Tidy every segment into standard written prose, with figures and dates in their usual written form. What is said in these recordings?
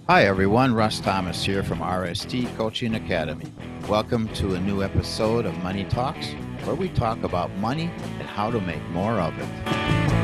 Hi everyone, Russ Thomas here from RST Coaching Academy. Welcome to a new episode of Money Talks, where we talk about money and how to make more of it.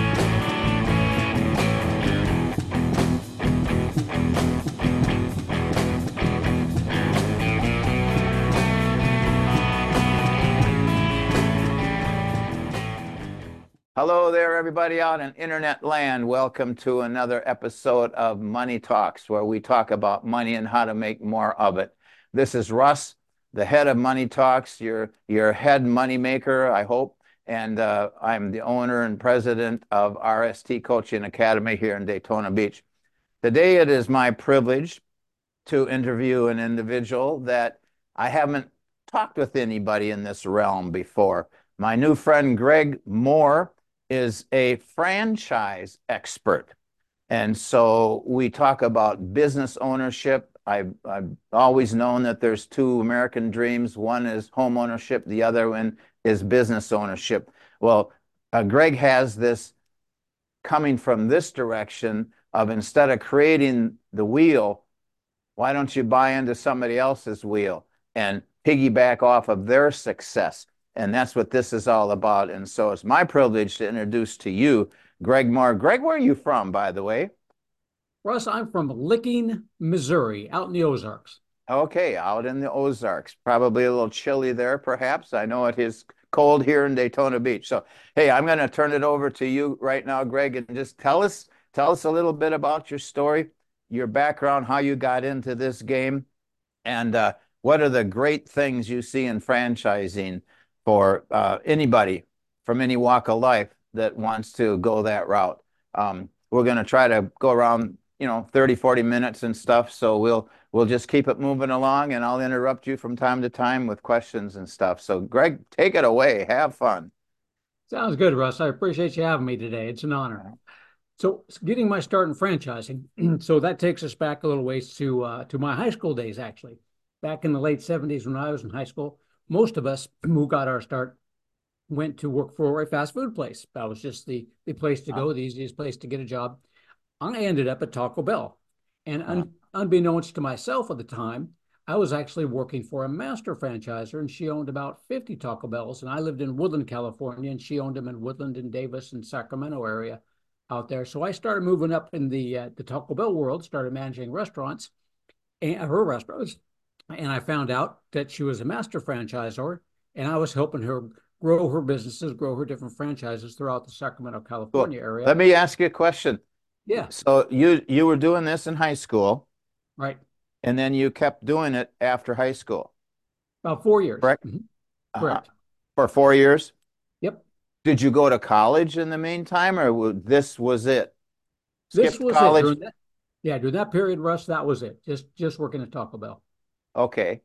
Hello there, everybody out in internet land. Welcome to another episode of Money Talks, where we talk about money and how to make more of it. This is Russ, the head of Money Talks, your head money maker, I hope. And I'm the owner and president of RST Coaching Academy here in Daytona Beach. Today, it is my privilege to interview an individual that I haven't talked with anybody in this realm before. My new friend, Greg Moore, is a franchise expert. And so we talk about business ownership. I've always known that there's two American dreams. One is home ownership, the other one is business ownership. Well, Greg has this coming from this direction of, instead of creating the wheel, why don't you buy into somebody else's wheel and piggyback off of their success? And that's what this is all about. And so it's my privilege to introduce to you Greg Moore. Greg, where are you from, by the way? Russ, I'm from Licking, Missouri, out in the Ozarks. Okay, out in the Ozarks. Probably a little chilly there, perhaps. I know it is cold here in Daytona Beach. So, hey, I'm going to turn it over to you right now, Greg, and just tell us a little bit about your story, your background, how you got into this game, and what are the great things you see in franchising for anybody from any walk of life that wants to go that route. We're going to try to go around, 30, 40 minutes and stuff. So we'll just keep it moving along, and I'll interrupt you from time to time with questions and stuff. So Greg, take it away. Have fun. Sounds good, Russ. I appreciate you having me today. It's an honor. So, getting my start in franchising, so that takes us back a little ways to my high school days, actually. Back in the late 70s when I was in high school, most of us who got our start went to work for a fast food place. That was just the place to go, the easiest place to get a job. I ended up at Taco Bell. And unbeknownst to myself at the time, I was actually working for a master franchisor, and she owned about 50 Taco Bells. And I lived in Woodland, California, and she owned them in Woodland and Davis and Sacramento area out there. So I started moving up in the Taco Bell world, started managing restaurants and her restaurants. And I found out that she was a master franchisor, and I was helping her grow her businesses, grow her different franchises throughout the Sacramento, Cool. California area. Let me ask you a question. Yeah, So you were doing this in high school, right. and then you kept doing it after high school, About 4 years. correct? Uh, Correct. for 4 years. Yep. Did you go to college in the meantime, or this was it? This Skipped was it college? during that. Yeah, during that period, Russ, that was it. Just working at Taco Bell. Okay.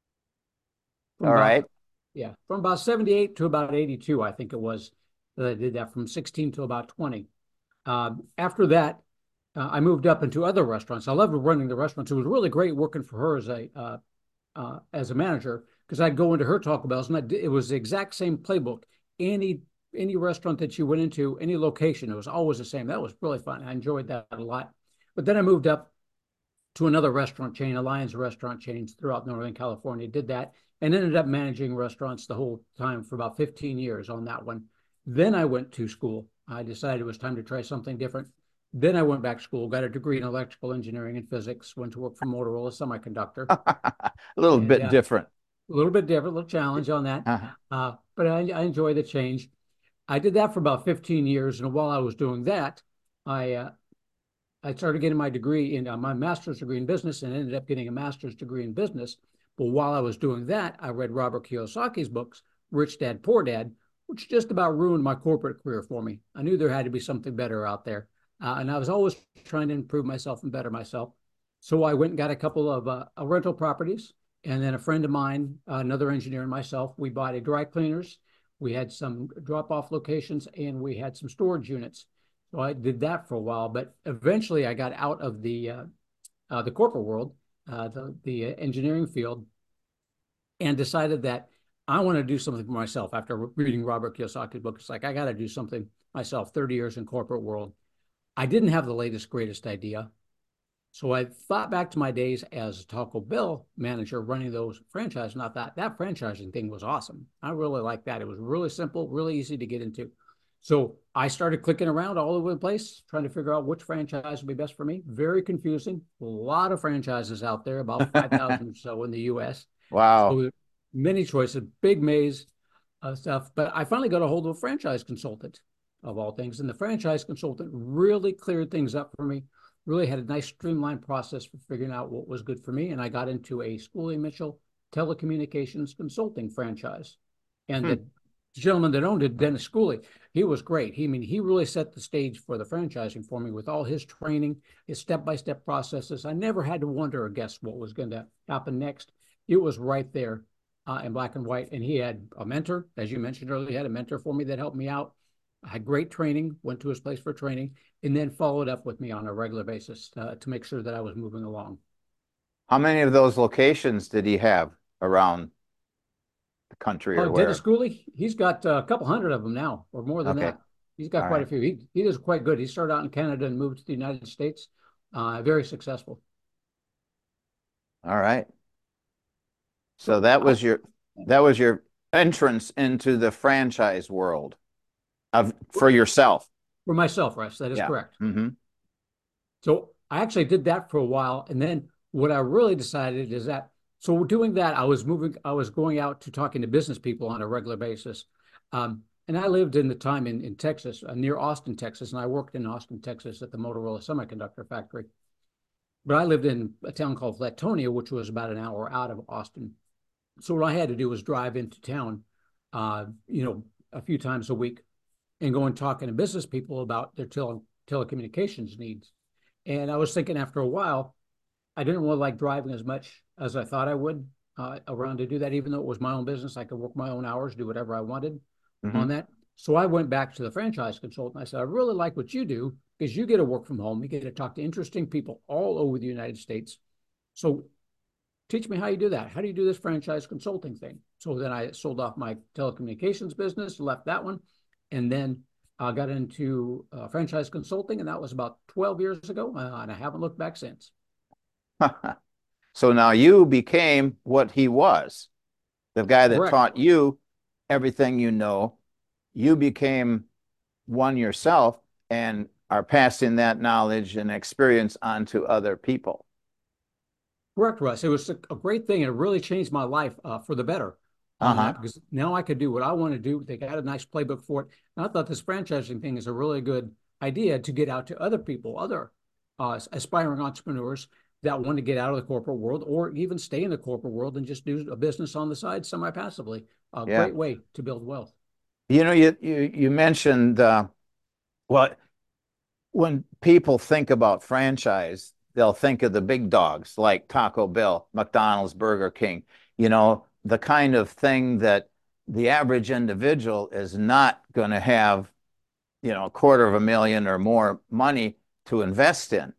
From All about right. yeah, from about 78 to about 82, I think it was that I did that from 16 to about 20. After that, I moved up into other restaurants. I loved running the restaurants. It was really great working for her as a manager, because I'd go into her Taco Bells, and it was the exact same playbook. Any any restaurant that you went into, any location, it was always the same. That was really fun. I enjoyed that a lot. But then I moved up to another restaurant chain, Alliance restaurant chains throughout Northern California, did that, and ended up managing restaurants the whole time for about 15 years on that one. Then I went to school. I decided it was time to try something different. Then I went back to school, got a degree in electrical engineering and physics, went to work for Motorola Semiconductor, A little and bit different. a little bit different, a little challenge on that. Uh-huh. But I enjoy the change. I did that for about 15 years. And while I was doing that, I, uh, I started getting my degree in my master's degree in business, and ended up getting a master's degree in business. But while I was doing that, I read Robert Kiyosaki's books, Rich Dad, Poor Dad, which just about ruined my corporate career for me. I knew there had to be something better out there. And I was always trying to improve myself and better myself. So I went and got a couple of rental properties. And then a friend of mine, another engineer, and myself, we bought a dry cleaners. We had some drop off locations, and we had some storage units. So I did that for a while, but eventually I got out of the corporate world, the engineering field, and decided that I want to do something for myself. After reading Robert Kiyosaki's book, it's like I got to do something myself. 30 years in corporate world, I didn't have the latest greatest idea. So I thought back to my days as a Taco Bell manager running those franchises, and I thought that franchising thing was awesome. I really liked that. It was really simple, really easy to get into. So I started clicking around all over the place, trying to figure out which franchise would be best for me. Very confusing. A lot of franchises out there, about 5,000 or so in the US. Wow. So many choices, big maze of stuff. But I finally got a hold of a franchise consultant of all things. And the franchise consultant really cleared things up for me, really had a nice streamlined process for figuring out what was good for me. And I got into a Schooley Mitchell telecommunications consulting franchise. And Hmm. the gentleman that owned it, Dennis Schooley, he was great. He really set the stage for the franchising for me with all his training, his step-by-step processes. I never had to wonder or guess what was going to happen next. It was right there in black and white. And he had a mentor, as you mentioned earlier, he had a mentor for me that helped me out. I had great training, went to his place for training, and then followed up with me on a regular basis to make sure that I was moving along. How many of those locations did he have around the country or Dennis where? Schooley, he's got a couple hundred of them now, or more than Okay. that. He's got All quite a right. few. He does quite good. He started out in Canada and moved to the United States. Very successful. All right. So So that was your entrance into the franchise world of for yourself. for myself, Russ, that is Yeah. correct. Mm-hmm. So I actually did that for a while. And then what I really decided is that, so doing that, I was going out to talking to business people on a regular basis. And I lived in the time in Texas, near Austin, Texas, and I worked in Austin, Texas at the Motorola Semiconductor Factory. But I lived in a town called Flatonia, which was about an hour out of Austin. So what I had to do was drive into town, a few times a week and go and talking to business people about their telecommunications needs. And I was thinking after a while, I didn't really like driving as much as I thought I would around to do that, even though it was my own business. I could work my own hours, do whatever I wanted Mm-hmm. on that. So I went back to the franchise consultant. I said, I really like what you do because you get to work from home. You get to talk to interesting people all over the United States. So teach me how you do that. How do you do this franchise consulting thing? So then I sold off my telecommunications business, left that one, and then got into franchise consulting. And that was about 12 years ago. And I haven't looked back since. So now you became what he was, the guy that Correct. taught you everything you know. You became one yourself and are passing that knowledge and experience on to other people. Correct, Russ. It was a great thing. And it really changed my life for the better on Uh-huh. that because now I could do what I want to do. They got a nice playbook for it. And I thought this franchising thing is a really good idea to get out to other people, other aspiring entrepreneurs that want to get out of the corporate world or even stay in the corporate world and just do a business on the side semi-passively. A Yeah. great way to build wealth. You know, you mentioned well, when people think about franchise, they'll think of the big dogs like Taco Bell, McDonald's, Burger King, the kind of thing that the average individual is not going to have, a quarter of a million or more money to invest in.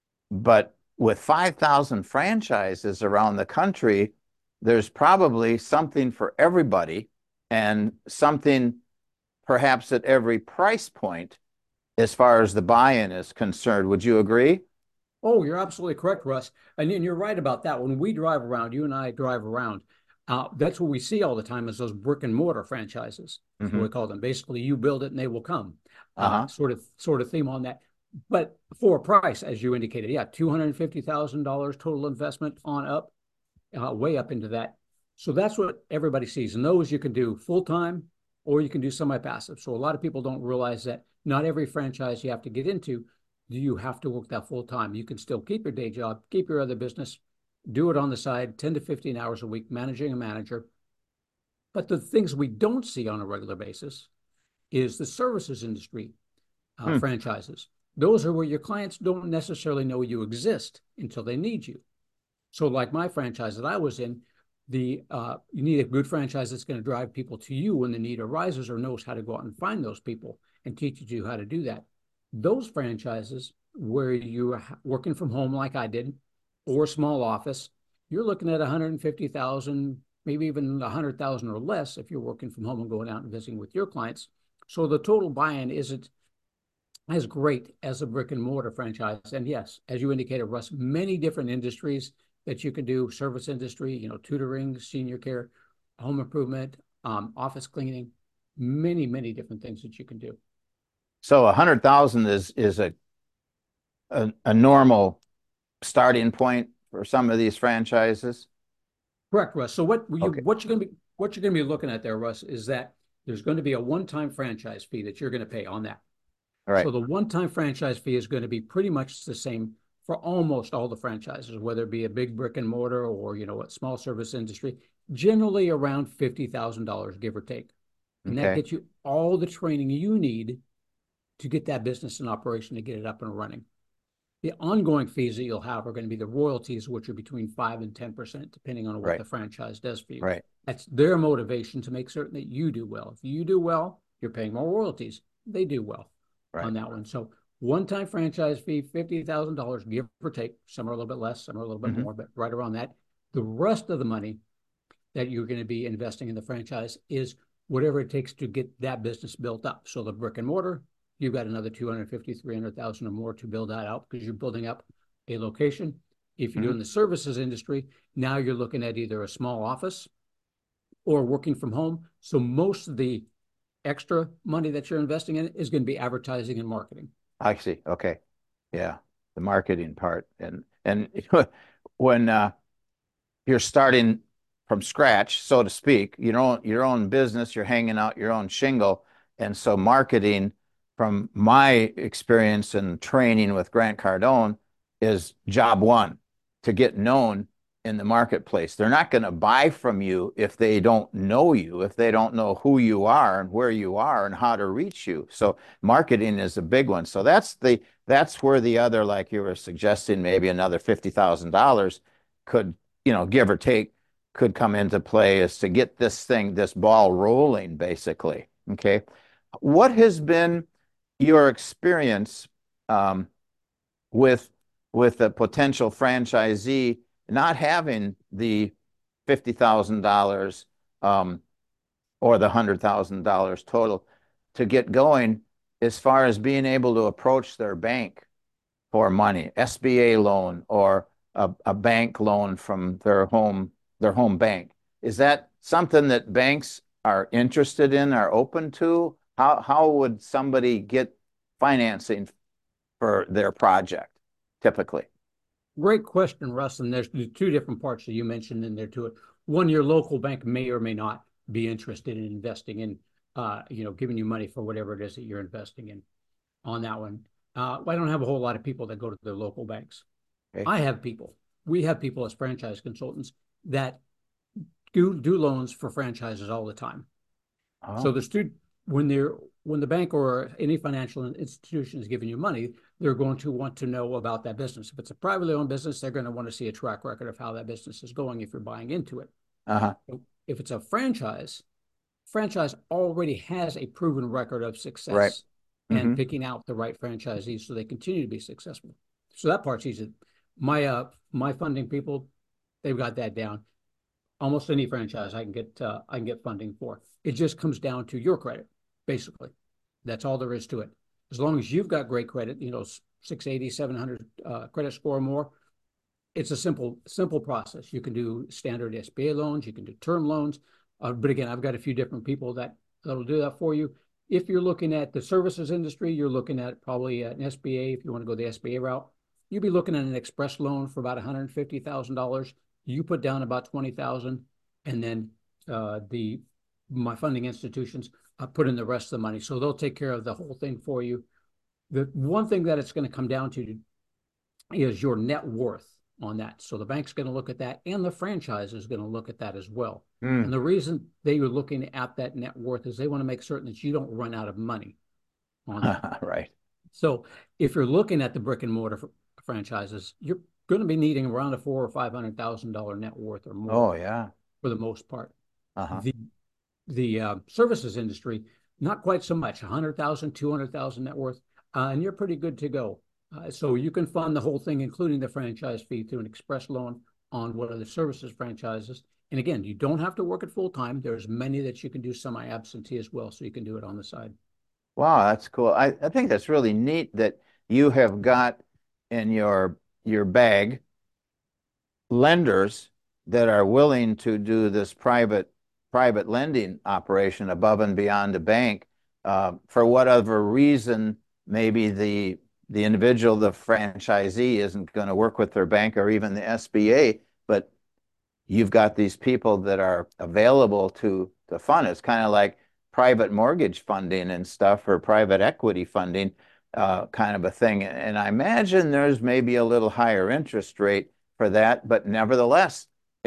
But with 5,000 franchises around the country, there's probably something for everybody and something perhaps at every price point as far as the buy-in is concerned. Would you agree? Oh, you're absolutely correct, Russ. And you're right about that. When we drive around, you and I drive around, that's what we see all the time is those brick and mortar franchises. That's what Mm-hmm. we call them. Basically, you build it and they will come. Uh-huh. Sort of theme on that. But for a price, as you indicated, yeah, $250,000 total investment on up, way up into that. So that's what everybody sees. And those you can do full time or you can do semi-passive. So a lot of people don't realize that not every franchise you have to get into do you have to work that full time. You can still keep your day job, keep your other business, do it on the side, 10 to 15 hours a week, managing a manager. But the things we don't see on a regular basis is the services industry Hmm. franchises. Those are where your clients don't necessarily know you exist until they need you. So, like my franchise that I was in, you need a good franchise that's going to drive people to you when the need arises or knows how to go out and find those people and teach you how to do that. Those franchises where you're working from home like I did, or a small office, you're looking at 150,000, maybe even 100,000 or less if you're working from home and going out and visiting with your clients. So the total buy-in isn't as great as a brick and mortar franchise. And yes, as you indicated, Russ, many different industries that you can do: service industry, tutoring, senior care, home improvement, office cleaning, many different things that you can do. So 100,000 is a normal starting point for some of these franchises. Correct, Russ. So Okay. what you're gonna be looking at there, Russ, is that there's going to be a one-time franchise fee that you're going to pay on that. All right. So the one-time franchise fee is going to be pretty much the same for almost all the franchises, whether it be a big brick and mortar or a small service industry, generally around $50,000, give or take. And that Okay. gets you all the training you need to get that business in operation, to get it up and running. The ongoing fees that you'll have are going to be the royalties, which are between 5 and 10%, depending on what Right. the franchise does for you. Right. That's their motivation to make certain that you do well. If you do well, you're paying more royalties. They do well Right. on that one. So one-time franchise fee, $50,000, give or take. Some are a little bit less, some are a little bit Hmm. more, but right around that. The rest of the money that you're going to be investing in the franchise is whatever it takes to get that business built up. So the brick and mortar, you've got another 250, 300,000 or more to build that out because you're building up a location. If you're Hmm. doing the services industry, now you're looking at either a small office or working from home. So most of the extra money that you're investing in is going to be advertising and marketing. I see. Okay. Yeah. The marketing part. And when you're starting from scratch, so to speak, your own business, you're hanging out your own shingle. And so marketing, from my experience and training with Grant Cardone, is job one, to get known in the marketplace. They're not going to buy from you if they don't know you, if they don't know who you are and where you are and how to reach you. So marketing is a big one. So that's where the other, like you were suggesting, maybe another $50,000 could, give or take, could come into play, is to get this ball rolling, basically. Okay. What has been your experience um, with a potential franchisee not having the $50,000 or the $100,000 total to get going, as far as being able to approach their bank for money, SBA loan or a bank loan from their home bank? Is that something that banks are interested in, are open to? How would somebody get financing for their project typically? Great question, Russ. And there's two different parts that you mentioned in there to it. One, your local bank may or may not be interested in investing in, giving you money for whatever it is that you're investing in on that one. I don't have a whole lot of people that go to their local banks. Okay. I have people. We have people as franchise consultants that do loans for franchises all the time. So Oh, the student, when the bank or any financial institution is giving you money, they're going to want to know about that business. If it's a privately owned business, they're going to want to see a track record of how that business is going if you're buying into it. uh-huh. If it's a franchise already has a proven record of Right. success and Mm-hmm. picking out the right franchisees so they continue to be successful. So that part's easy. My funding people, they've got that down. Almost any franchise I can get funding for. It just comes down to your credit, basically. That's all there is to it. As long as you've got great credit, 680, 700 credit score or more, it's a simple process. You can do standard SBA loans, you can do term loans, but again, I've got a few different people that'll do that for you. If you're looking at the services industry, you're looking at probably an SBA. If you want to go the SBA route, you'd be looking at an express loan for about $150,000. You put down about 20,000, and then my funding institutions put in the rest of the money, so they'll take care of the whole thing for you. The one thing that it's going to come down to is your net worth on that. So the bank's going to look at that, and the franchise is going to look at that as well. Mm. And the reason they are looking at that net worth is they want to make certain that you don't run out of money on that. Right. So if you're looking at the brick and mortar franchises, you're going to be needing around a $400,000 or $500,000 net worth or more Oh, yeah. for the most part. Uh-huh. The services industry, not quite so much, 100,000, 200,000 net worth, and you're pretty good to go. So you can fund the whole thing, including the franchise fee, through an express loan on one of the services franchises. And again, you don't have to work it full time. There's many that you can do semi-absentee as well, so you can do it on the side. Wow, that's cool. I think that's really neat that you have got in your bag lenders that are willing to do this private lending operation above and beyond the bank. For whatever reason, maybe the individual, the franchisee, isn't going to work with their bank or even the SBA, but you've got these people that are available to fund. It's kind of like private mortgage funding and stuff, or private equity funding, kind of a thing. And I imagine there's maybe a little higher interest rate for that, but nevertheless,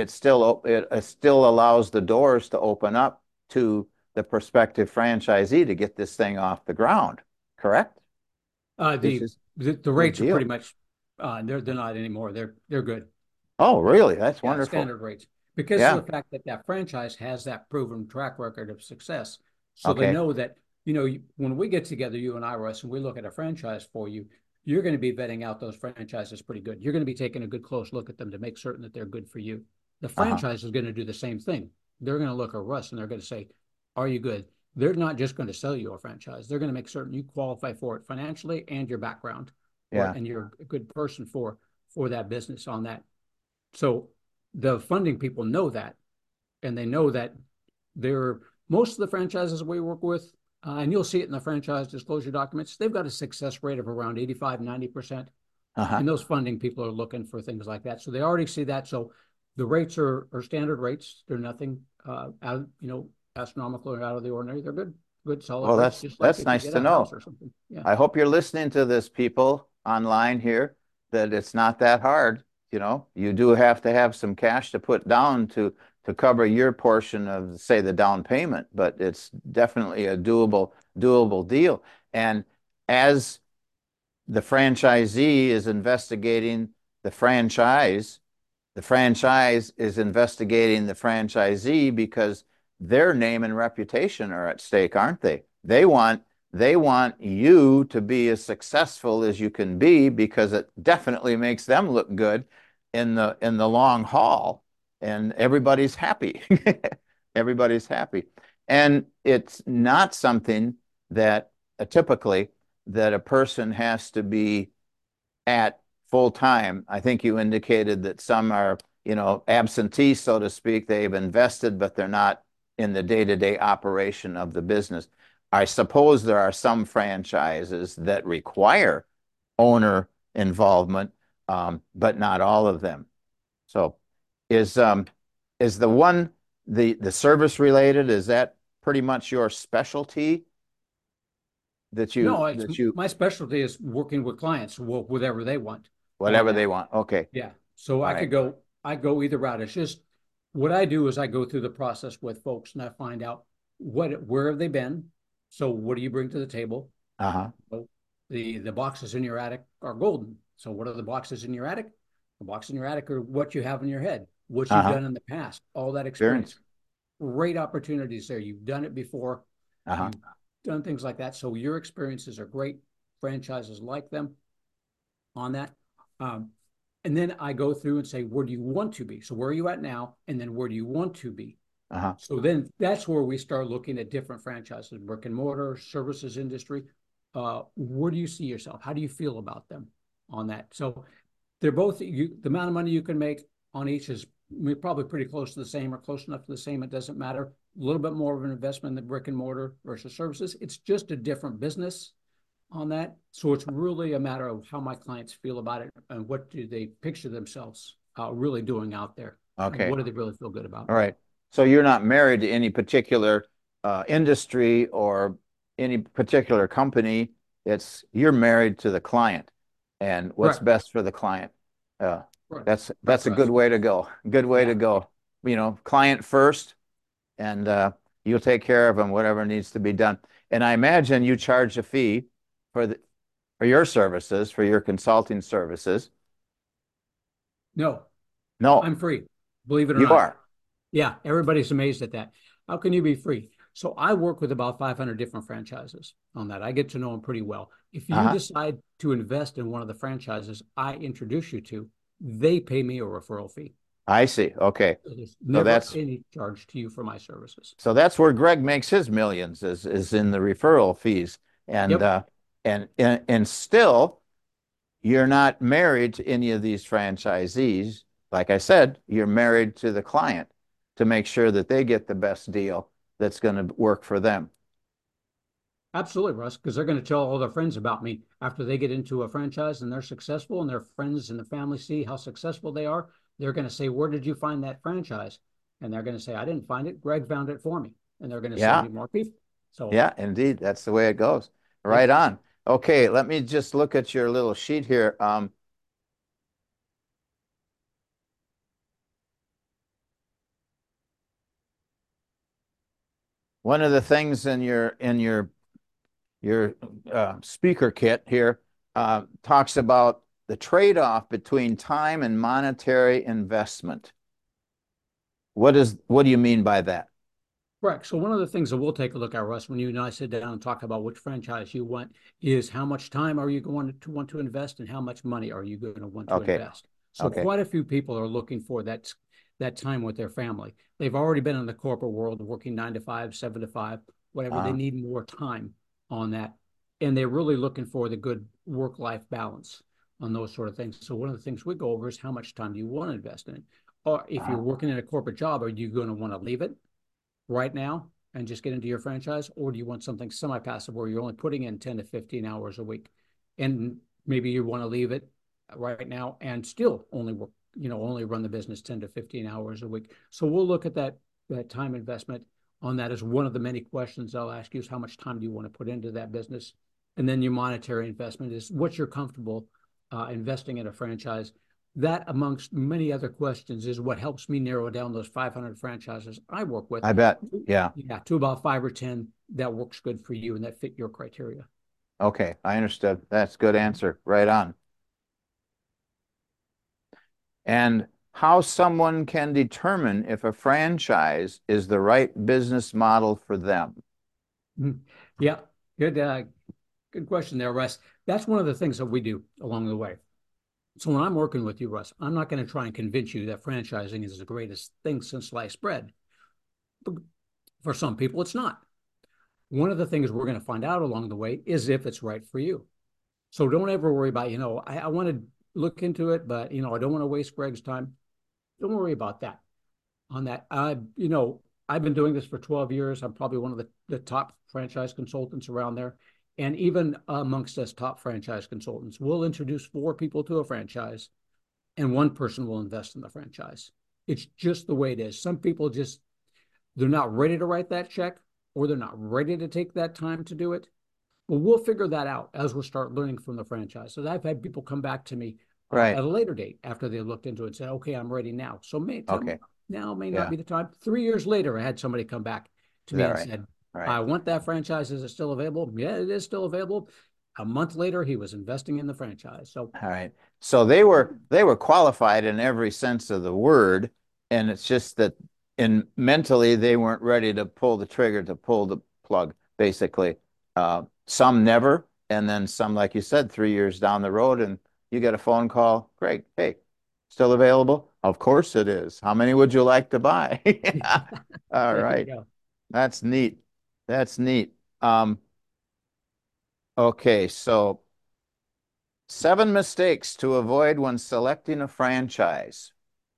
it still allows the doors to open up to the prospective franchisee to get this thing off the ground. Correct? Uh, This the is the a good rates are pretty deal. much they're not anymore. They're good. Oh, really? That's Yeah, wonderful. standard rates because of Yeah. the fact that that franchise has that proven track record of success. So they Okay. know that, when we get together, you and I, Russ, and we look at a franchise for you, you're going to be vetting out those franchises pretty good. You're going to be taking a good close look at them to make certain that they're good for you. The Uh-huh. franchise is going to do the same thing. They're going to look at Russ and they're going to say, "Are you good?" They're not just going to sell you a franchise. They're going to make certain you qualify for it financially and your background, Yeah. and you're a good person for that business on that. So the funding people know that, and they know that they're most of the franchises we work with, and you'll see it in the franchise disclosure documents, they've got a success rate of around 85, 90%. Uh-huh. And those funding people are looking for things like that. So they already see that. So the rates are standard rates. They're nothing astronomical or out of the ordinary. They're good, solid Well, rates, just like that's if you nice get to a house know. or something. Yeah. I hope you're listening to this, people online here, that it's not that hard. You do have to have some cash to put down to cover your portion of, say, the down payment, but it's definitely a doable deal. And as the franchisee is investigating the franchise, the franchise is investigating the franchisee because their name and reputation are at stake, aren't they? They want you to be as successful as you can be because it definitely makes them look good in the long haul, and everybody's happy. Everybody's happy. And it's not something that typically that a person has to be at full time. I think you indicated that some are, absentee, so to speak. They've invested, but they're not in the day-to-day operation of the business. I suppose there are some franchises that require owner involvement, but not all of them. So is is the one the service related, is that pretty much your specialty that you No, that you my specialty is working with clients, whatever they want on whatever they that. want? Okay. Yeah. So All right. I go either route. It's just what I do is I go through the process with folks and I find out where have they been? So what do you bring to the table? Uh-huh. So the boxes in your attic are golden. So what are the boxes in your attic? The boxes in your attic are what you have in your head, what you've Uh-huh. done in the past, all that experience. Experience. Great opportunities there. You've done it before. Uh-huh. You've done things like that. So your experiences are great. Franchises like them on that. Um, and then I go through and say, where do you want to be? So where are you at now? And then where do you want to be? Uh-huh. So then that's where we start looking at different franchises, brick and mortar, services industry. Where do you see yourself? How do you feel about them on that? So they're both, the amount of money you can make on each is probably pretty close to the same or close enough to the same. It doesn't matter. A little bit more of an investment in the brick and mortar versus services. It's just a different business on that. So it's really a matter of how my clients feel about it and what do they picture themselves really doing out there, and Okay. what do they really feel good about. All right. So you're not married to any particular industry or any particular company. You're married to the client and what's Correct. best for the client. Uh, Correct. that's Correct, a good Russ. way to go. Good way Yeah. to go. Client first, and you'll take care of them, whatever needs to be done. And I imagine you charge a fee for for your services, for your consulting services. No, No, I'm free. Believe it or you not. are. Yeah. Everybody's amazed at that. How can you be free? So I work with about 500 different franchises on that. I get to know them pretty well. If you Uh-huh. decide to invest in one of the franchises I introduce you to, they pay me a referral fee. I see. Okay. There's So never that's any charge to you for my services. So that's where Greg makes his millions is in the referral fees. And Yep. and still you're not married to any of these franchisees. Like I said, you're married to the client to make sure that they get the best deal that's going to work for them. Absolutely, Russ, because they're going to tell all their friends about me after they get into a franchise and they're successful and their friends and the family see how successful they are. They're going to say, "Where did you find that franchise?" And they're going to say, "I didn't find it. Greg found it for me." And they're going to send Yeah, me more people. So, yeah, indeed. That's the way it goes. yep. Right on. Okay, let me just look at your little sheet here. One of the things in your speaker kit here talks about the trade-off between time and monetary investment. What do you mean by that? Correct. So one of the things that we'll take a look at, Russ, when you and I sit down and talk about which franchise you want, is how much time are you going to want to invest and how much money are you going to want to Okay, invest? So okay. quite a few people are looking for that time with their family. They've already been in the corporate world working 9 to 5, 7 to 5, whatever. They Uh, need more time on that. And they're really looking for the good work-life balance on those sort of things. So one of the things we go over is how much time do you want to invest in it? Or if you're uh, working in a corporate job, are you going to want to leave it right now and just get into your franchise, or do you want something semi-passive where you're only putting in 10 to 15 hours a week, and maybe you want to leave it right now and still only work, only run the business 10 to 15 hours a week? So we'll look at that time investment on that as one of the many questions I'll ask you is how much time do you want to put into that business, and then your monetary investment is what you're comfortable investing in a franchise. That, amongst many other questions, is what helps me narrow down those 500 franchises I work with. I bet. Yeah. Yeah, to about 5 or 10 that works good for you and that fit your criteria. Okay, I understood. That's a good answer. Right on. And how someone can determine if a franchise is the right business model for them. Mhm. Yeah, good question there, Russ. That's one of the things that we do along the way. So when I'm working with you, Russ, I'm not going to try and convince you that franchising is the greatest thing since sliced bread. But for some people, it's not. One of the things we're going to find out along the way is if it's right for you. So don't ever worry about, I want to look into it, but I don't want to waste Greg's time. Don't worry about that. On that, I've been doing this for 12 years. I'm probably one of the top franchise consultants around there. And even amongst us top franchise consultants, we'll introduce 4 people to a franchise and one person will invest in the franchise. It's just the way it is. Some people just, they're not ready to write that check or they're not ready to take that time to do it. Well, we'll figure that out as we start learning from the franchise. So I've had people come back to me Right. at a later date after they looked into it and said, "Okay, I'm ready now." So Okay. now may not Yeah. be the time. 3 years later, I had somebody come back to Is me that and right? said, All right. "I want that franchise. Is it still available?" Yeah, it is still available. A month later, he was investing in the franchise. So All right. So they were qualified in every sense of the word, and it's just that in mentally they weren't ready to pull the trigger to pull the plug, basically. Some never, and then some, like you said, 3 years down the road, and you get a phone call, Greg, hey, still available? Of course it is. How many would you like to buy? Yeah. All there you right. go. That's neat. That's neat. Okay, so 7 mistakes to avoid when selecting a franchise.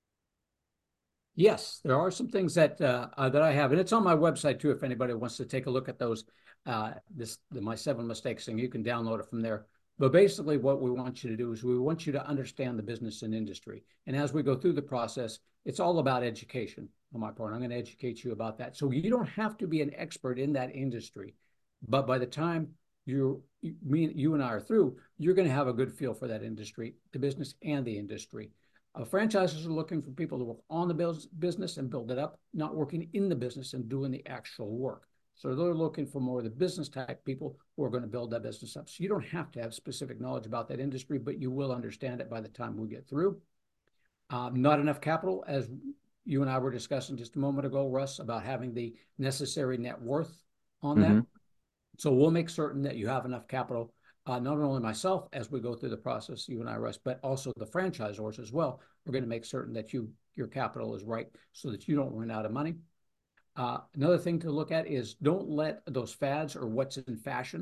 Yes, there are some things that I have, and it's on my website too. If anybody wants to take a look at those, my 7 mistakes thing, you can download it from there. But basically, what we want you to do is we want you to understand the business and industry. And as we go through the process, it's all about education on my part. I'm going to educate you about that. So you don't have to be an expert in that industry, but by the time you and I are through, you're going to have a good feel for that industry, the business and the industry. Franchises are looking for people to work on the business and build it up, not working in the business and doing the actual work. So they're looking for more of the business type people who are going to build that business up. So you don't have to have specific knowledge about that industry, but you will understand it by the time we get through. Not enough capital, as you and I were discussing just a moment ago, Russ, about having the necessary net worth on that. Hmm. So we'll make certain that you have enough capital, not only myself as we go through the process, you and I, Russ, but also the franchisors as well. We're going to make certain that your capital is right so that you don't run out of money. Another thing to look at is don't let those fads or what's in fashion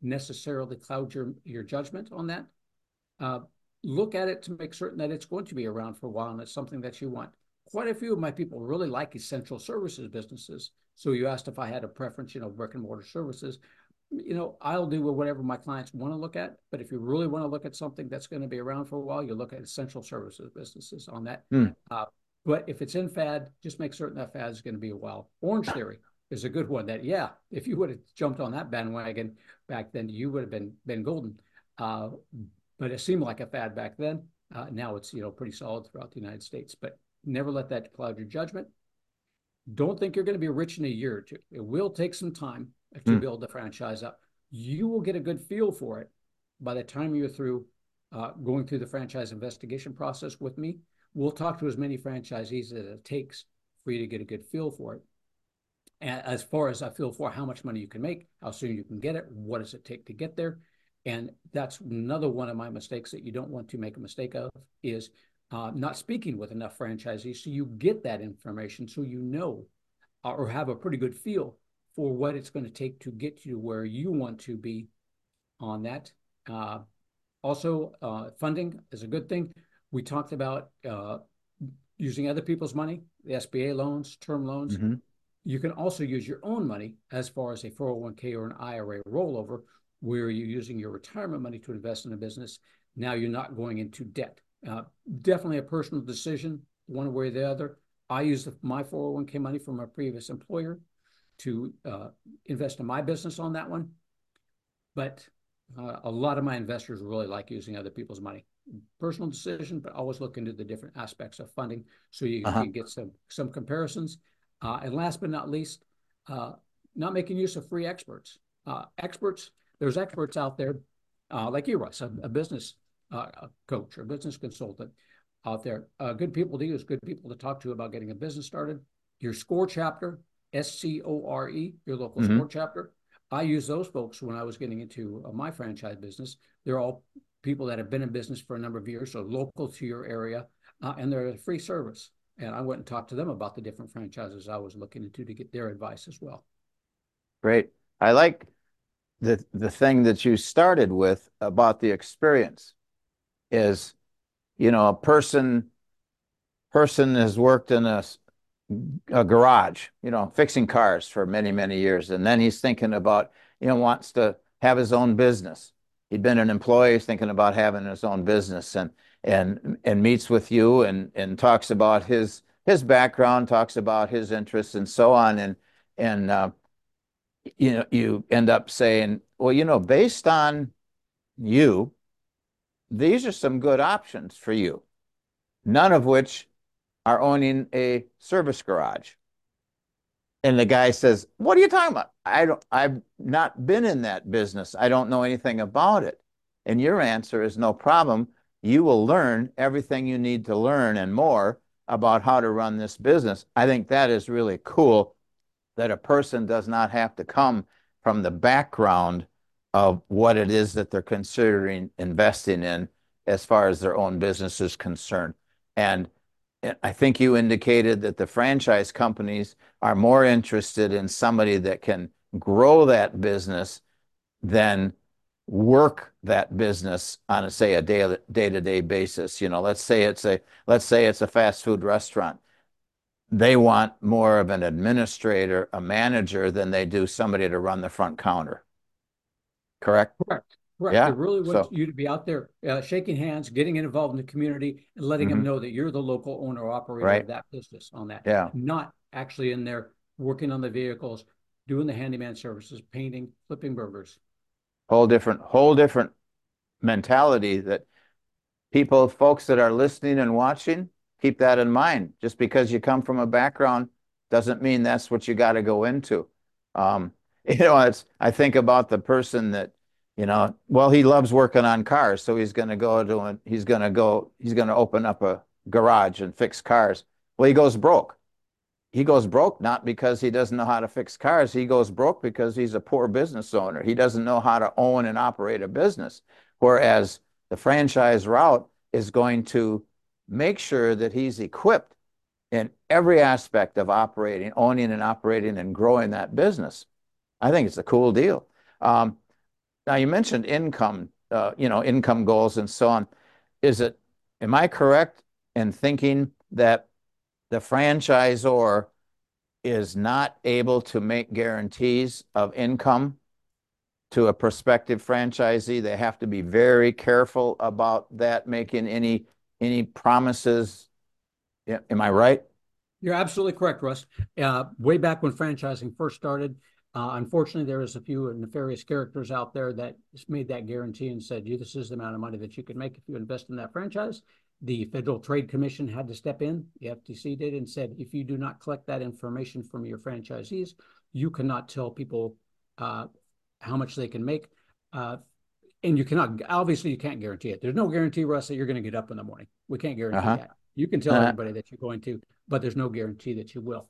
necessarily cloud your judgment on that. Uh, Look at it to make certain that it's going to be around for a while and it's something that you want. Quite a few of my people really like essential services businesses. So you asked if I had a preference, brick and mortar services. I'll do whatever my clients want to look at. But if you really want to look at something that's going to be around for a while, you look at essential services businesses on that. But if it's in fad, just make certain that fad is going to be a while. Orange Theory is a good one that, yeah, if you would have jumped on that bandwagon back then, you would have been golden. But it seemed like a fad back then. Now it's, pretty solid throughout the United States, but never let that cloud your judgment. Don't think you're going to be rich in a year or two. It will take some time to build the franchise up. You will get a good feel for it by the time you're through going through the franchise investigation process with me. We'll talk to as many franchisees as it takes for you to get a good feel for it. And as far as I feel for how much money you can make, how soon you can get it, what does it take to get there? And that's another one of my mistakes that you don't want to make a mistake of is not speaking with enough franchisees so you get that information so you know or have a pretty good feel for what it's going to take to get you where you want to be on that. Also, funding is a good thing. We talked about using other people's money, the SBA loans, term loans. You can also use your own money as far as a 401k or an IRA rollover, where you're using your retirement money to invest in a business. Now you're not going into debt. Definitely a personal decision, one way or the other. I use my 401k money from my previous employer to invest in my business on that one. But a lot of my investors really like using other people's money. Personal decision, but always look into the different aspects of funding so you can get some comparisons. And last but not least, not making use of free experts. There's experts out there like you, Russ, a business coach or a business consultant out there. Good people to use, good people to talk to about getting a business started. Your SCORE chapter, SCORE, your local SCORE chapter. I use those folks when I was getting into my franchise business. They're all people that have been in business for a number of years, so local to your area, and they're a free service. And I went and talked to them about the different franchises I was looking into to get their advice as well. Great. I like the thing that you started with about the experience is, a person has worked in a garage, fixing cars for many, many years. And then he's thinking about, wants to have his own business. He'd been an employee, he's thinking about having his own business and meets with you and talks about his background, talks about his interests and so on. And you end up saying, well, based on you, these are some good options for you, none of which are owning a service garage. And the guy says, what are you talking about? I've not been in that business. I don't know anything about it. And your answer is no problem. You will learn everything you need to learn and more about how to run this business. I think that is really cool that a person does not have to come from the background of what it is that they're considering investing in as far as their own business is concerned. And I think you indicated that the franchise companies are more interested in somebody that can grow that business than work that business on a day-to-day basis. Let's say it's a fast food restaurant. They want more of an administrator, a manager, than they do somebody to run the front counter. Correct? Correct. Yeah. They really want you to be out there shaking hands, getting involved in the community, and letting them know that you're the local owner or operator of that business on that. Yeah. Not actually in there working on the vehicles, doing the handyman services, painting, flipping burgers. Whole different mentality that folks that are listening and watching, keep that in mind. Just because you come from a background doesn't mean that's what you got to go into. I think about the person that, well, he loves working on cars, so he's going to open up a garage and fix cars. Well, he goes broke. He goes broke not because he doesn't know how to fix cars. He goes broke because he's a poor business owner. He doesn't know how to own and operate a business. Whereas the franchise route is going to make sure that he's equipped in every aspect of owning and operating and growing that business. I think it's a cool deal. Now you mentioned income, income goals and so on. Am I correct in thinking that the franchisor is not able to make guarantees of income to a prospective franchisee? They have to be very careful about that, making any promises. Yeah, am I right? You're absolutely correct, Russ. Way back when franchising first started, unfortunately, there was a few nefarious characters out there that made that guarantee and said, "You, this is the amount of money that you can make if you invest in that franchise." The Federal Trade Commission had to step in. The FTC did and said, "If you do not collect that information from your franchisees, you cannot tell people how much they can make." And you cannot, obviously, you can't guarantee it. There's no guarantee, Russ, that you're going to get up in the morning. We can't guarantee Uh-huh. that. You can tell Uh, everybody that you're going to, but there's no guarantee that you will.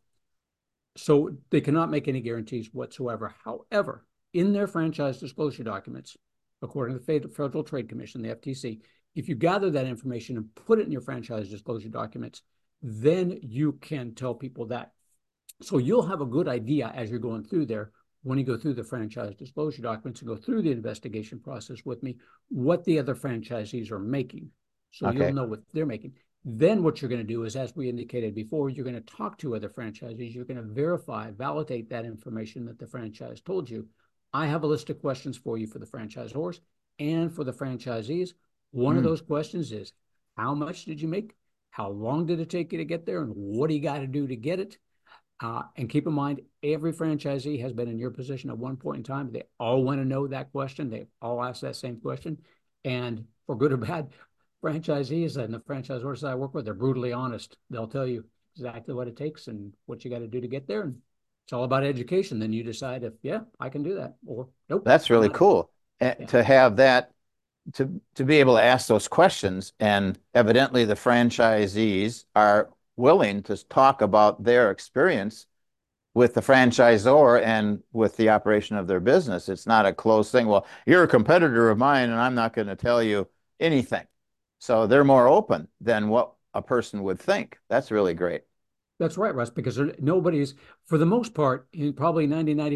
So they cannot make any guarantees whatsoever. However, in their franchise disclosure documents, according to the Federal Trade Commission, the FTC, if you gather that information and put it in your franchise disclosure documents, then you can tell people that. So you'll have a good idea as you're going through there, when you go through the franchise disclosure documents and go through the investigation process with me, what the other franchisees are making. So you'll okay. know what they're making. Then what you're going to do is, as we indicated before, you're going to talk to other franchisees. You're going to verify, validate that information that the franchise told you. I have a list of questions for you for the franchisors and for the franchisees. One of Mm, those questions is, how much did you make? How long did it take you to get there? And what do you got to do to get it? And keep in mind, every franchisee has been in your position at one point in time. They all want to know that question. They all ask that same question. And for good or bad, franchisees and the franchisors that I work with, they're brutally honest. They'll tell you exactly what it takes and what you got to do to get there. And it's all about education. Then you decide if, yeah, I can do that, or nope, that's I'm really not able. cool. Yeah, To have that, to be able to ask those questions, and evidently the franchisees are willing to talk about their experience with the franchisor and with the operation of their business. It's not a closed thing. Well, you're a competitor of mine, and I'm not going to tell you anything. So they're more open than what a person would think. That's really great. that's right, Russ, because nobody's, for the most part, in probably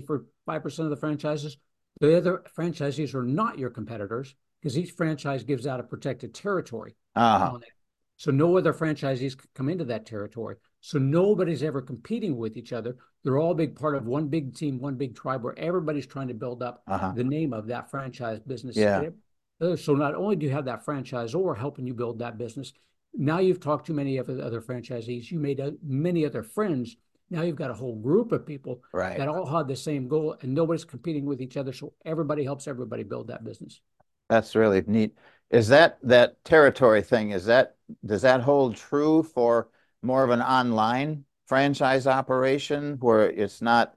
95% of the franchises, the other franchisees are not your competitors because each franchise gives out a protected territory Uh-huh. on it. So no other franchisees come into that territory. So nobody's ever competing with each other. They're all big part of one big team, one big tribe where everybody's trying to build up Uh-huh. the name of that franchise business. Yeah. So not only do you have that franchisor helping you build that business, now you've talked to many of the other franchisees. You made many other friends. Now you've got a whole group of people Right. that all have the same goal, and nobody's competing with each other. So everybody helps everybody build that business. That's really neat. Is that territory thing, does that hold true for more of an online franchise operation where it's not,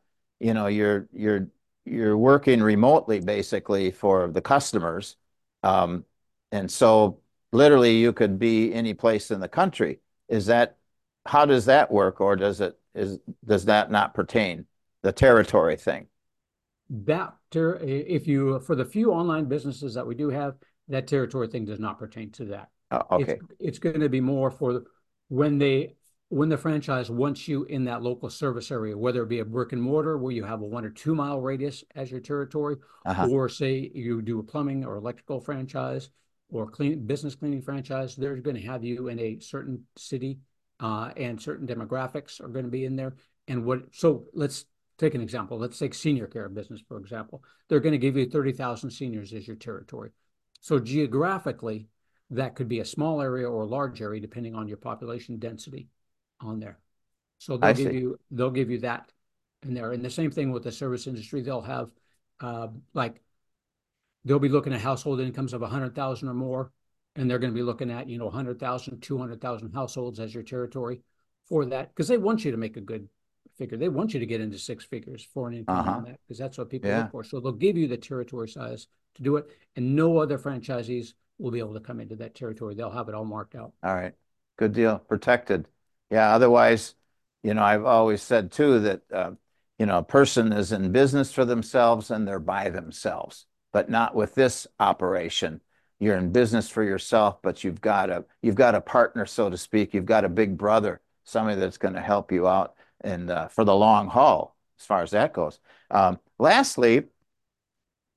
you're working remotely basically for the customers. Um, and so literally you could be any place in the country. Is that How does that work, or does that not pertain, the territory thing? That if you, for the few online businesses that we do have, that territory thing does not pertain to that. It's Okay. it's going to be more for when they when the franchise wants you in that local service area, whether it be a brick and mortar where you have a 1 or 2 mile radius as your territory, Uh-huh. or say you do a plumbing or electrical franchise or business cleaning franchise. They're going to have you in a certain city, and certain demographics are going to be in there. And so let's take an example. Let's take senior care business, for example. They're going to give you 30,000 seniors as your territory. So geographically, that could be a small area or a large area, depending on your population density on there. So I see. they'll give you that in there. And the same thing with the service industry. They'll have like they'll be looking at household incomes of 100,000 or more, and they're going to be looking at 100,000, 200,000 households as your territory for that, because they want you to make a good figure. They want you to get into six figures for an income Uh-huh. on that, because that's what people Yeah. look for. So they'll give you the territory size to do it, and no other franchisees will be able to come into that territory. They'll have it all marked out. All right. Good deal. Protected. Yeah. Otherwise, I've always said too that, a person is in business for themselves and they're by themselves, but not with this operation. You're in business for yourself, but you've got a partner, so to speak. You've got a big brother, somebody that's going to help you out and for the long haul, as far as that goes. Lastly,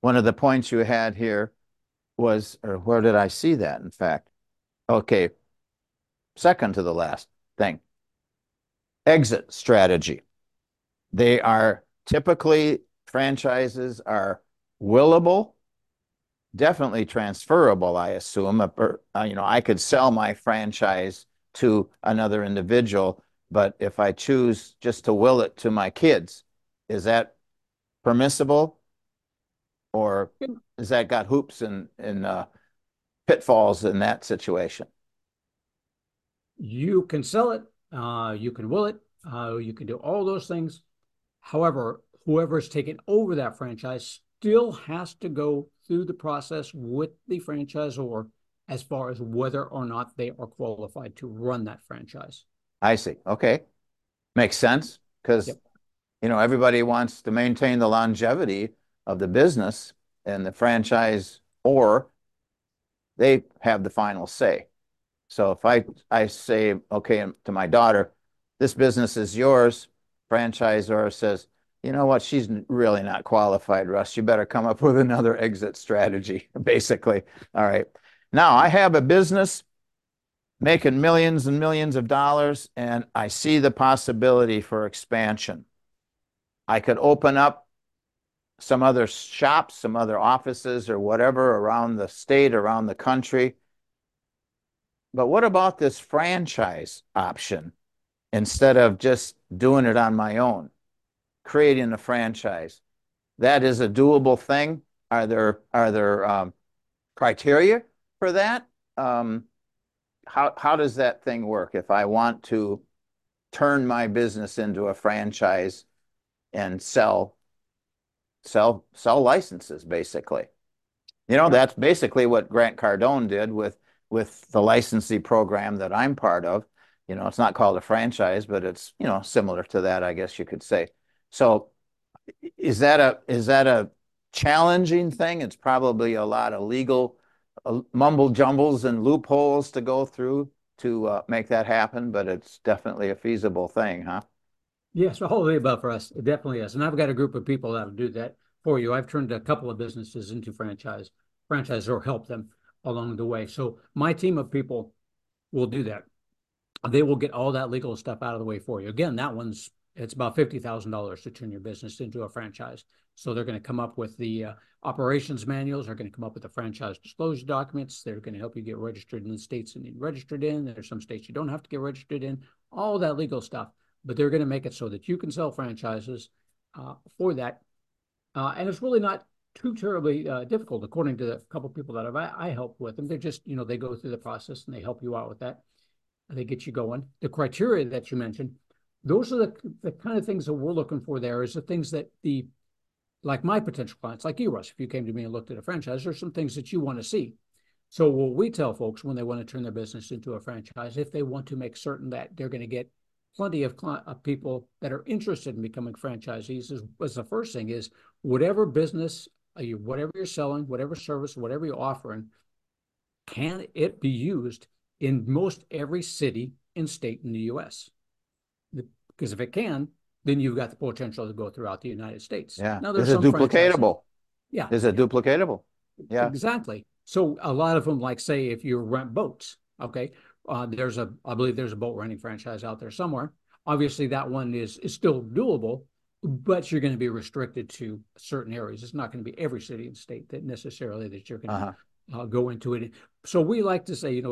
one of the points you had here was, or where did I see that, in fact? Okay, second to the last thing, exit strategy. They are typically, franchises are willable, definitely transferable, I assume. I could sell my franchise to another individual, but if I choose just to will it to my kids, is that permissible, or has that got hoops and pitfalls in that situation? You can sell it, you can will it, you can do all those things. However, whoever's taken over that franchise still has to go through the process with the franchisor as far as whether or not they are qualified to run that franchise. I see. Okay. Makes sense because Yep. everybody wants to maintain the longevity of the business, and the franchise, or they have the final say. So if I say, okay, to my daughter, this business is yours, franchisor says, you know what, she's really not qualified, Russ. You better come up with another exit strategy, basically. All right. Now I have a business making millions and millions of dollars, and I see the possibility for expansion. I could open up some other shops, some other offices or whatever around the state, around the country. But what about this franchise option instead of just doing it on my own, creating a franchise? That is a doable thing. Are there criteria for that? How does that thing work if I want to turn my business into a franchise and sell licenses, basically? Yeah. That's basically what Grant Cardone did with the licensee program that I'm part of. It's not called a franchise, but it's, similar to that, I guess you could say. So is that a challenging thing? It's probably a lot of legal mumble jumbles and loopholes to go through to make that happen, but it's definitely a feasible thing, huh? Yes, all of the above for us. It definitely is. And I've got a group of people that'll do that for you. I've turned a couple of businesses into franchise or help them along the way. So my team of people will do that. They will get all that legal stuff out of the way for you. Again, it's about $50,000 to turn your business into a franchise. So they're going to come up with the operations manuals. They're going to come up with the franchise disclosure documents. They're going to help you get registered in the states that need registered in. There's some states you don't have to get registered in. All that legal stuff, but they're going to make it so that you can sell franchises for that. And it's really not too terribly difficult, according to a couple of people that I help with them. They're just, they go through the process and they help you out with that. They get you going. The criteria that you mentioned, those are the kind of things that we're looking for. There is the things that like my potential clients, like you, Russ, if you came to me and looked at a franchise, there's some things that you want to see. So what we tell folks when they want to turn their business into a franchise, if they want to make certain that they're going to get plenty of people that are interested in becoming franchisees, is the first thing is whatever business, whatever you're selling, whatever service, whatever you're offering, can it be used in most every city and state in the U.S.? Because if it can, then you've got the potential to go throughout the United States. Yeah. Now, Is there's it some franchises. duplicatable? Yeah. Is it duplicatable? Yeah. Exactly. So a lot of them, like say, if you rent boats, okay, I believe there's a boat renting franchise out there somewhere. Obviously, that one is still doable, but you're going to be restricted to certain areas. It's not going to be every city and state that necessarily that you're going to go into it. So we like to say,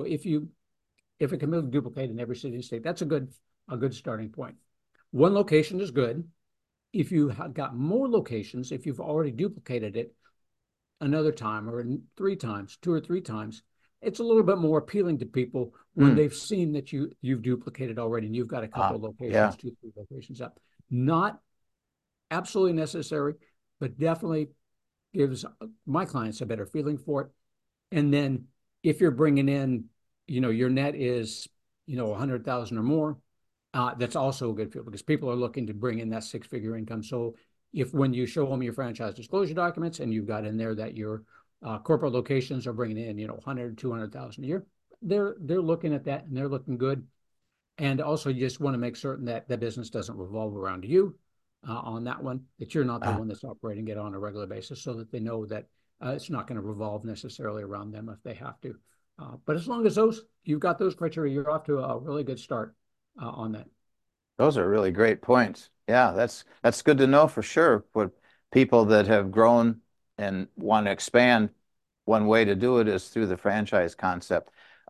if it can be duplicated in every city and state, that's a good starting point. One location is good. If you have got more locations, if you've already duplicated it another time or three times, two or three times, it's a little bit more appealing to people when they've seen that you've duplicated already and you've got a couple of locations, yeah. 2, 3 locations up. Not absolutely necessary, but definitely gives my clients a better feeling for it. And then if you're bringing in, your net is, 100,000 or more, that's also a good feel because people are looking to bring in that six-figure income. So when you show them your franchise disclosure documents and you've got in there that your corporate locations are bringing in, 100, 200,000 a year, they're looking at that and they're looking good. And also you just want to make certain that the business doesn't revolve around you. on that one, that you're not the one that's operating it on a regular basis, so that they know that it's not going to revolve necessarily around them if they have to. But as long as you've got those criteria, you're off to a really good start on that. Those are really great points. Yeah, that's good to know for sure. For people that have grown and want to expand, one way to do it is through the franchise concept.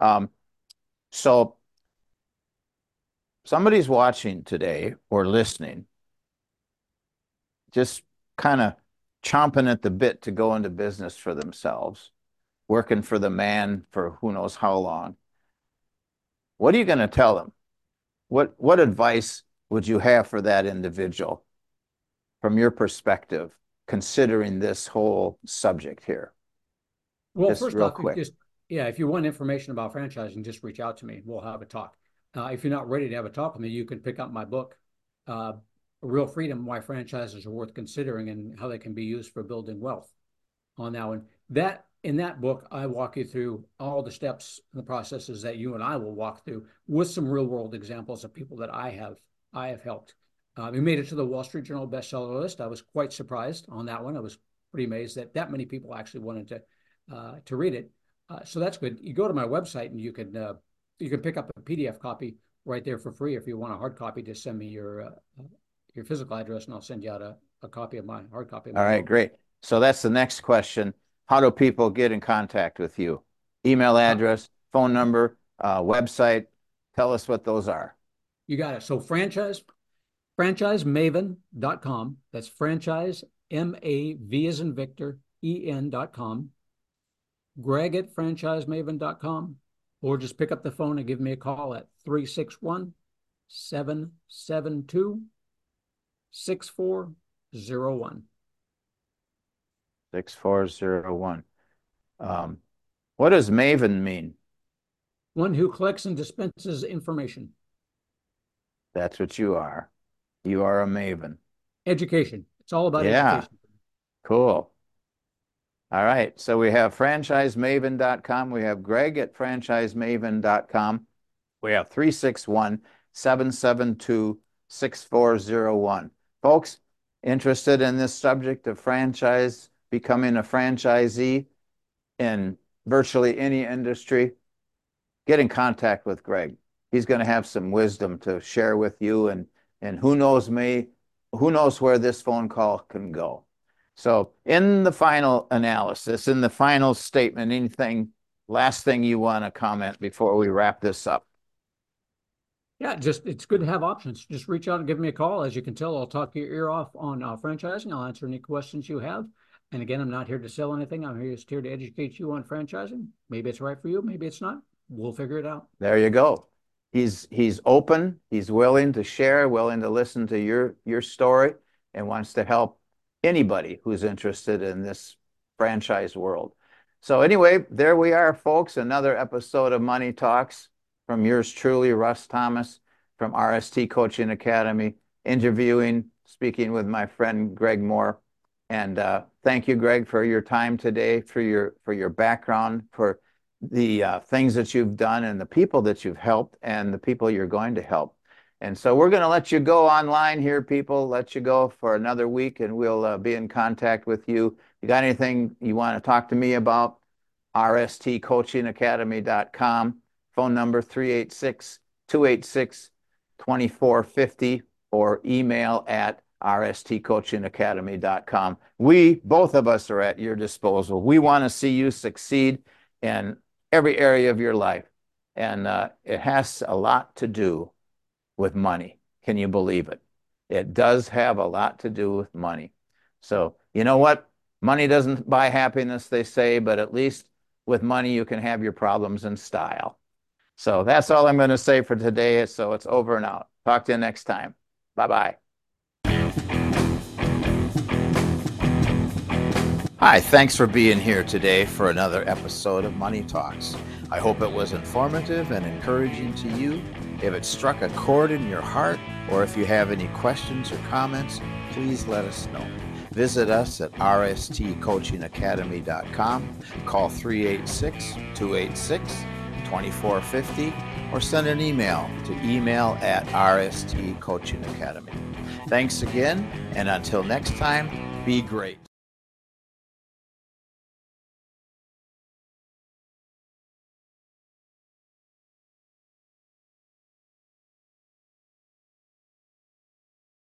So somebody's watching today or listening, just kind of chomping at the bit to go into business for themselves, working for the man for who knows how long. What are you going to tell them? What advice would you have for that individual from your perspective, considering this whole subject here? Well, Just first real off, quick. if you want information about franchising, just reach out to me. We'll have a talk. If you're not ready to have a talk with me, you can pick up my book, Real Freedom: Why Franchises Are Worth Considering and How They Can Be Used for Building Wealth. On that one, in that book, I walk you through all the steps and the processes that you and I will walk through, with some real world examples of people that I have helped. We made it to the Wall Street Journal bestseller list. I was quite surprised on that one. I was pretty amazed that many people actually wanted to read it. So that's good. You go to my website and you can pick up a PDF copy right there for free. If you want a hard copy, just send me your physical address and I'll send you out a copy of my hard copy of my All right, book. great. So that's the next question. How do people get in contact with you? Email address, phone number, website. Tell us what those are. You got it. So franchisemaven.com. That's franchise, M-A-V as in Victor, E-N.com. Greg at franchisemaven.com. Or just pick up the phone and give me a call at 361-772-6401. 6401. What does Maven mean? One who collects and dispenses information. That's what you are. You are a Maven. Education. It's all about education. Cool. All right. So we have franchisemaven.com. We have Greg at franchisemaven.com. We have 361-772-6401. Folks, interested in this subject of franchise, becoming a franchisee in virtually any industry, get in contact with Greg. He's going to have some wisdom to share with you, and who knows where this phone call can go. So in the final analysis, in the final statement, last thing you want to comment before we wrap this up? Yeah, it's good to have options. Just reach out and give me a call. As you can tell, I'll talk your ear off on franchising. I'll answer any questions you have. And again, I'm not here to sell anything. I'm just here to educate you on franchising. Maybe it's right for you. Maybe it's not. We'll figure it out. There you go. He's open. He's willing to share, willing to listen to your story, and wants to help anybody who's interested in this franchise world. So anyway, there we are, folks. Another episode of Money Talks from yours truly, Russ Thomas from RST Coaching Academy, speaking with my friend Greg Moore. And thank you, Greg, for your time today, for your background, for the things that you've done and the people that you've helped and the people you're going to help. And so we're going to let you go online here, people, let you go for another week, and we'll be in contact with you. You got anything you want to talk to me about? rstcoachingacademy.com, phone number 386-286-2450, or email at rstcoachingacademy.com. Both of us are at your disposal. We want to see you succeed in every area of your life. And it has a lot to do with money. Can you believe it? It does have a lot to do with money. So you know what? Money doesn't buy happiness, they say, but at least with money, you can have your problems in style. So that's all I'm going to say for today. So it's over and out. Talk to you next time. Bye-bye. Hi, thanks for being here today for another episode of Money Talks. I hope it was informative and encouraging to you. If it struck a chord in your heart, or if you have any questions or comments, please let us know. Visit us at rstcoachingacademy.com. Call 386-286-2450 or send an email to email@RST Coaching Academy. Thanks again, and until next time, be great.